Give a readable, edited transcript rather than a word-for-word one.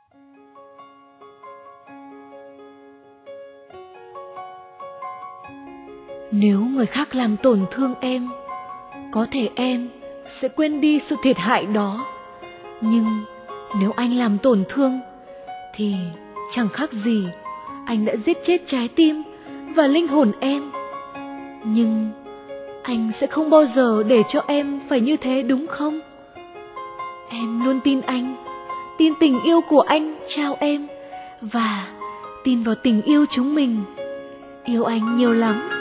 Nếu người khác làm tổn thương em, có thể em sẽ quên đi sự thiệt hại đó. Nhưng nếu anh làm tổn thương thì chẳng khác gì anh đã giết chết trái tim và linh hồn em. Nhưng anh sẽ không bao giờ để cho em phải như thế, đúng không? Em luôn tin anh, tin tình yêu của anh trao em, và tin vào tình yêu chúng mình. Yêu anh nhiều lắm.